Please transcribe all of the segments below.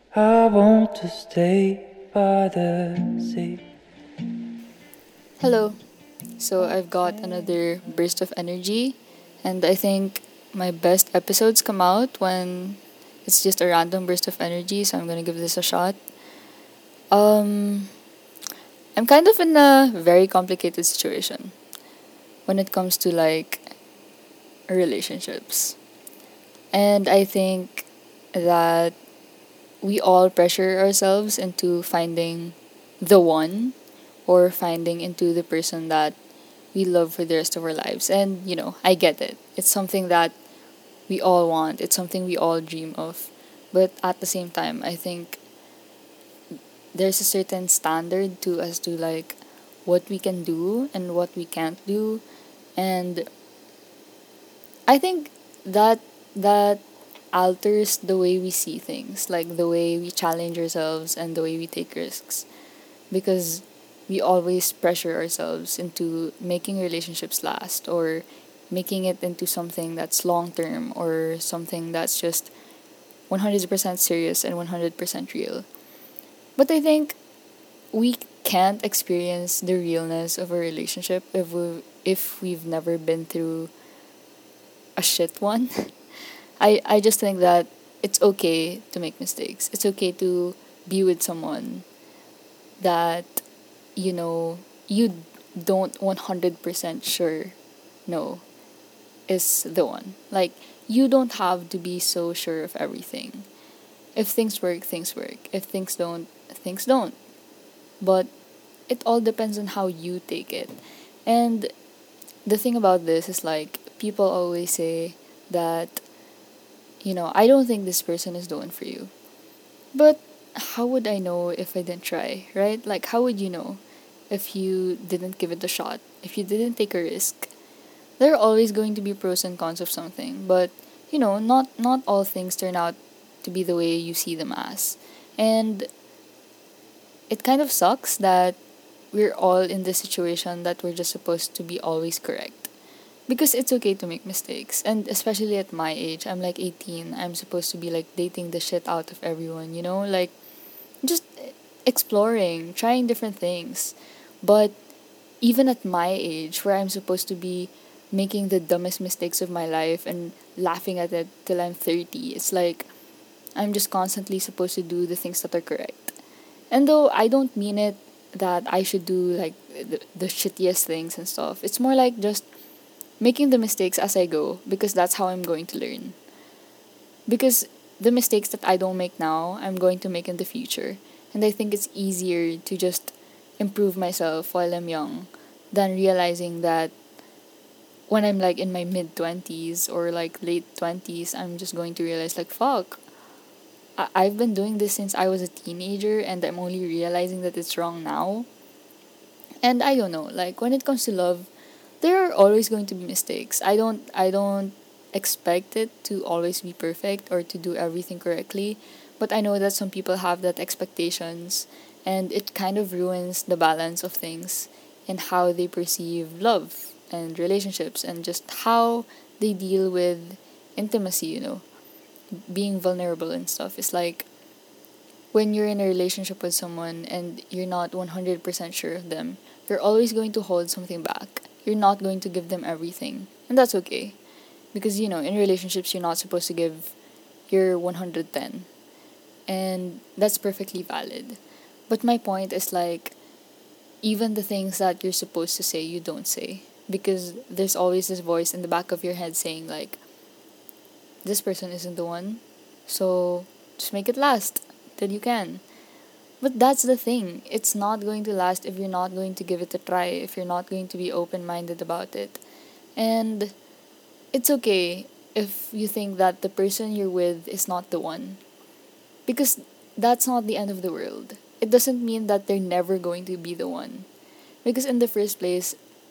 I want to stay by the sea. Hello. So I've got another burst of energy, and I think my best episodes come out when it's just a random burst of energy, so I'm gonna give this a shot. Um, I'm kind of in a very complicated situation when it comes to relationships. And I think that we all pressure ourselves into finding the one or finding into the person that we love for the rest of our lives. And, I get it. It's something that we all want, it's something we all dream of. But at the same time, I think there's a certain standard to as to what we can do and what we can't do. And I think that alters the way we see things, like the way we challenge ourselves and the way we take risks. Because we always pressure ourselves into making relationships last or making it into something that's long term or something that's just 100% serious and 100% real. But I think we can't experience the realness of a relationship if we've never been through a shit one. I just think that it's okay to make mistakes. It's okay to be with someone that you know you don't 100% sure no is the one. Like, you don't have to be so sure of everything. If things work, things work. If things don't, things don't. But it all depends on how you take it. And the thing about this is, people always say that, I don't think this person is the one for you. But how would I know if I didn't try, right? Like, how would you know if you didn't give it a shot, if you didn't take a risk? There are always going to be pros and cons of something, but not all things turn out to be the way you see them as. And it kind of sucks that we're all in this situation that we're just supposed to be always correct. Because it's okay to make mistakes. And especially at my age, I'm like 18, I'm supposed to be like dating the shit out of everyone, Like, just exploring, trying different things. But even at my age, where I'm supposed to be making the dumbest mistakes of my life and laughing at it till I'm 30, it's like I'm just constantly supposed to do the things that are correct. And though I don't mean it that I should do like the shittiest things and stuff, it's more like just making the mistakes as I go because that's how I'm going to learn. Because the mistakes that I don't make now, I'm going to make in the future. And I think it's easier to just improve myself while I'm young than realizing that when I'm like in my mid 20s or like late 20s, I'm just going to realize, like, fuck, I've been doing this since I was a teenager and I'm only realizing that it's wrong now. And I don't know, like, when it comes to love, there are always going to be mistakes. I don't expect it to always be perfect or to do everything correctly, but I know that some people have that expectations and it kind of ruins the balance of things and how they perceive love and relationships and just how they deal with intimacy, being vulnerable and stuff. It's like when you're in a relationship with someone and you're not 100% sure of them, you're always going to hold something back. You're not going to give them everything. And that's okay. Because, in relationships, you're not supposed to give your 110. And that's perfectly valid. But my point is, like, even the things that you're supposed to say, you don't say. Because there's always this voice in the back of your head saying, like, this person isn't the one. So just make it last till you can. But that's the thing. It's not going to last if you're not going to give it a try, if you're not going to be open minded about it. And it's okay if you think that the person you're with is not the one. Because that's not the end of the world. It doesn't mean that they're never going to be the one. Because in the first place,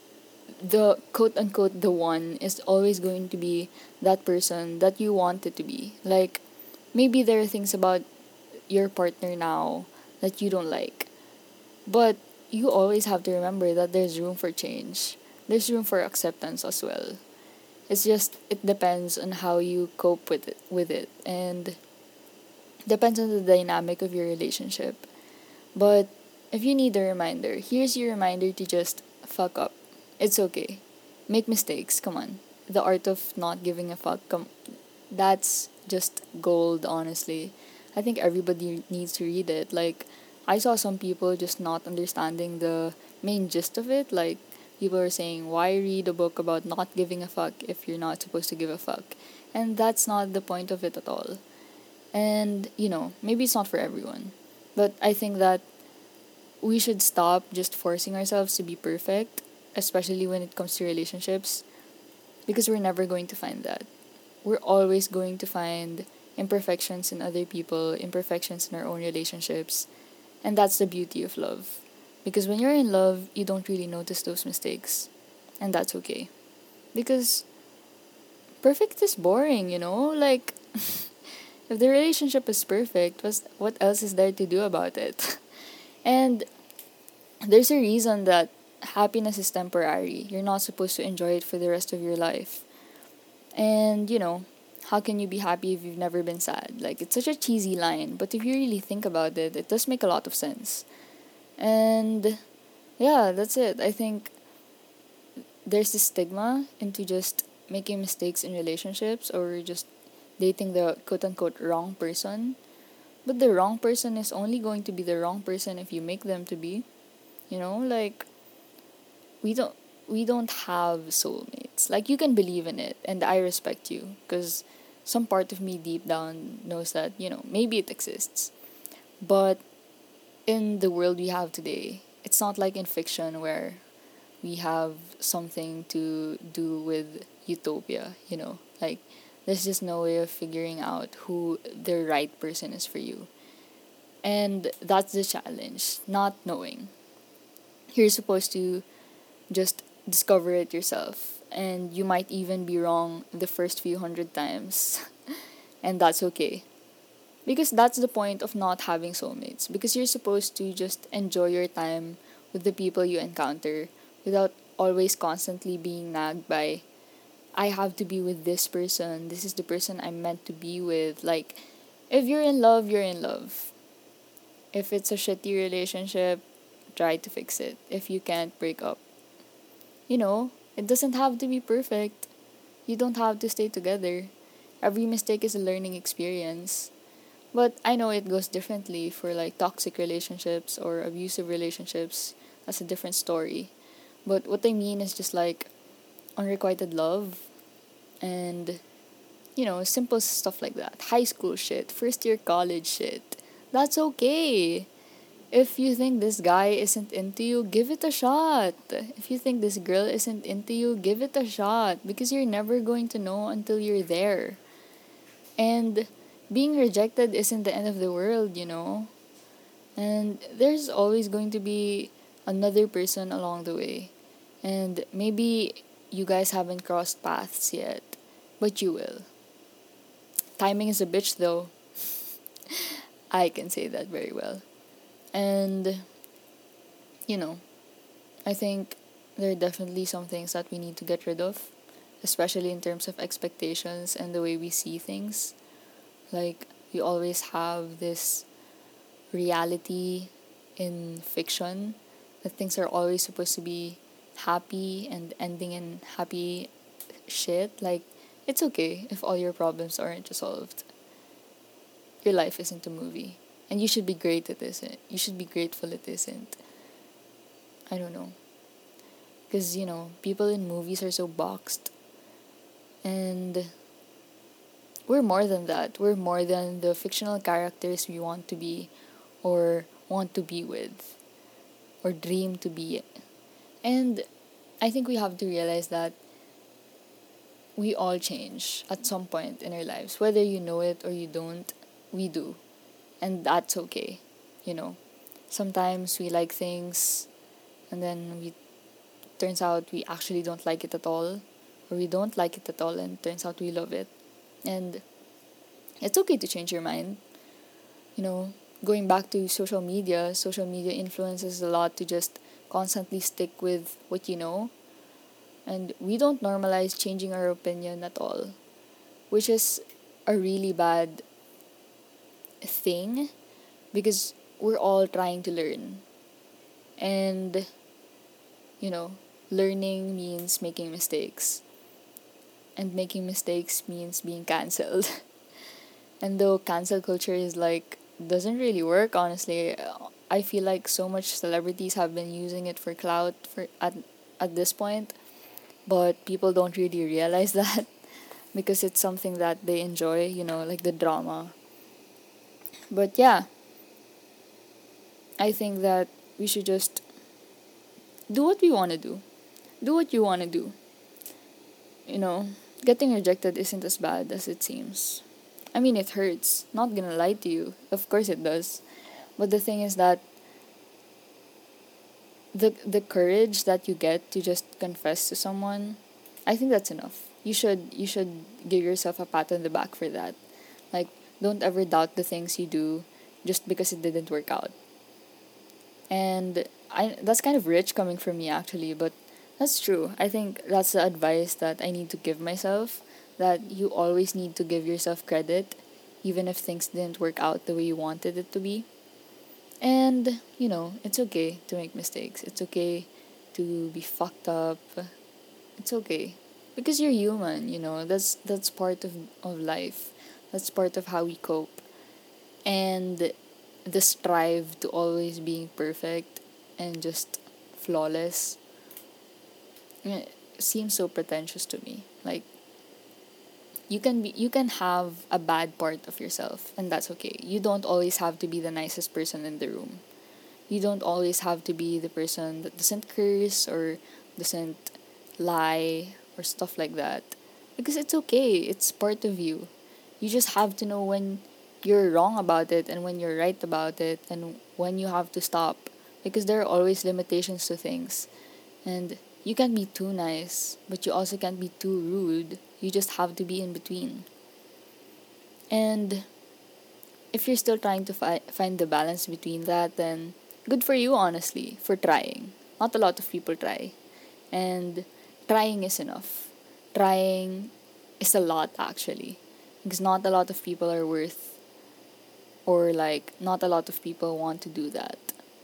the quote unquote the one is always going to be that person that you want it to be. Like, maybe there are things about your partner now that you don't like. But you always have to remember that there's room for change. There's room for acceptance as well. It's just it depends on how you cope with it. And Depends on the dynamic of your relationship. But if you need a reminder, here's your reminder to just fuck up. It's okay. Make mistakes, come on. The art of not giving a fuck, that's just gold, honestly. I think everybody needs to read it. Like, I saw some people just not understanding the main gist of it. Like, people are saying, why read a book about not giving a fuck if you're not supposed to give a fuck? And that's not the point of it at all. And, maybe it's not for everyone. But I think that we should stop just forcing ourselves to be perfect, especially when it comes to relationships, because we're never going to find that. We're always going to find imperfections in other people, imperfections in our own relationships, and that's the beauty of love. Because when you're in love, you don't really notice those mistakes, and that's okay. Because perfect is boring, Like, if the relationship is perfect, what else is there to do about it? And there's a reason that happiness is temporary. You're not supposed to enjoy it for the rest of your life. And, how can you be happy if you've never been sad? Like, it's such a cheesy line, but if you really think about it, it does make a lot of sense. And yeah, that's it. I think there's this stigma into just making mistakes in relationships or just dating the quote unquote wrong person. But the wrong person is only going to be the wrong person if you make them to be. Like, we don't we don't have soulmates. Like, you can believe in it and I respect you because some part of me deep down knows that, maybe it exists. But in the world we have today, it's not like in fiction where we have something to do with utopia, Like, there's just no way of figuring out who the right person is for you. And that's the challenge, not knowing. You're supposed to just discover it yourself. And you might even be wrong the first few hundred times. And that's okay. Because that's the point of not having soulmates. Because you're supposed to just enjoy your time with the people you encounter without always constantly being nagged by, I have to be with this person. This is the person I'm meant to be with. Like, if you're in love, you're in love. If it's a shitty relationship, try to fix it. If you can't, break up. It doesn't have to be perfect. You don't have to stay together. Every mistake is a learning experience. But I know it goes differently for like toxic relationships or abusive relationships. That's a different story. But what I mean is just like unrequited love and, simple stuff like that. High school shit, first year college shit. That's okay. If you think this guy isn't into you, give it a shot. If you think this girl isn't into you, give it a shot because you're never going to know until you're there. And being rejected isn't the end of the world. And there's always going to be another person along the way. And maybe you guys haven't crossed paths yet, but you will. Timing is a bitch though. I can say that very well. And, you know, I think there are definitely some things that we need to get rid of, especially in terms of expectations and the way we see things. Like, we always have this reality in fiction that things are always supposed to be happy and ending in happy shit. Like, it's okay if all your problems aren't resolved. Your life isn't a movie. And you should be great it isn't. You should be grateful it isn't. I don't know. Because, people in movies are so boxed. And we're more than that. We're more than the fictional characters we want to be or want to be with or dream to be. And I think we have to realize that we all change at some point in our lives. Whether you know it or you don't, we do. And that's okay. You know, sometimes we like things and then we turns out we actually don't like it at all, or we don't like it at all and turns out we love it. And it's okay to change your mind. Going back to social media influences a lot to just constantly stick with what you know. And we don't normalize changing our opinion at all, which is a really bad thing because we're all trying to learn. And, you know, learning means making mistakes. And making mistakes means being cancelled. And though cancel culture is like, doesn't really work, honestly, I feel like so much celebrities have been using it for clout at this point, but people don't really realize that because it's something that they enjoy, like the drama. But yeah, I think that we should just do what we want to do. Do what you want to do. You know, getting rejected isn't as bad as it seems. I mean, it hurts. Not gonna lie to you. Of course it does. But the thing is that the courage that you get to just confess to someone, I think that's enough. You should give yourself a pat on the back for that. Like, don't ever doubt the things you do just because it didn't work out. And that's kind of rich coming from me actually, but that's true. I think that's the advice that I need to give myself, that you always need to give yourself credit even if things didn't work out the way you wanted it to be. And, it's okay to make mistakes. It's okay to be fucked up. It's okay. Because you're human, That's part of life. That's part of how we cope. And the strive to always being perfect and just flawless, seems so pretentious to me. Like, you can have a bad part of yourself, and that's okay. You don't always have to be the nicest person in the room. You don't always have to be the person that doesn't curse or doesn't lie or stuff like that. Because it's okay. It's part of you. You just have to know when you're wrong about it and when you're right about it and when you have to stop. Because there are always limitations to things. And you can't be too nice, but you also can't be too rude. You just have to be in between. And if you're still trying to find the balance between that, then good for you, honestly, for trying. Not a lot of people try. And trying is enough. Trying is a lot, actually. Because not a lot of people are worth, or like, not a lot of people want to do that.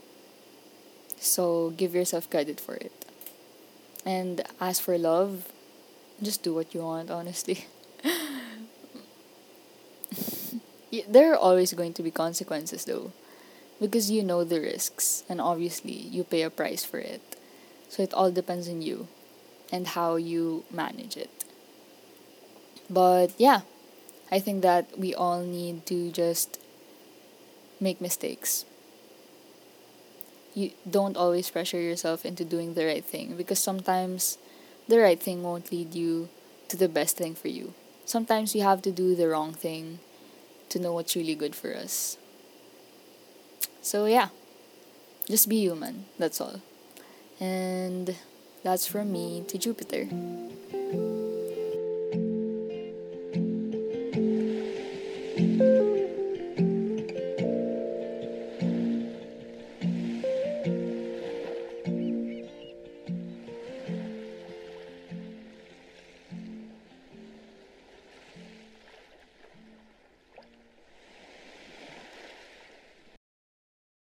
So give yourself credit for it. And as for love, just do what you want, honestly. There are always going to be consequences, though, because you know the risks, and obviously you pay a price for it. So it all depends on you and how you manage it. But yeah, I think that we all need to just make mistakes. You don't always pressure yourself into doing the right thing, because sometimes the right thing won't lead you to the best thing for you. Sometimes we have to do the wrong thing to know what's really good for us. So yeah, just be human. That's all. And that's from me to Jupiter.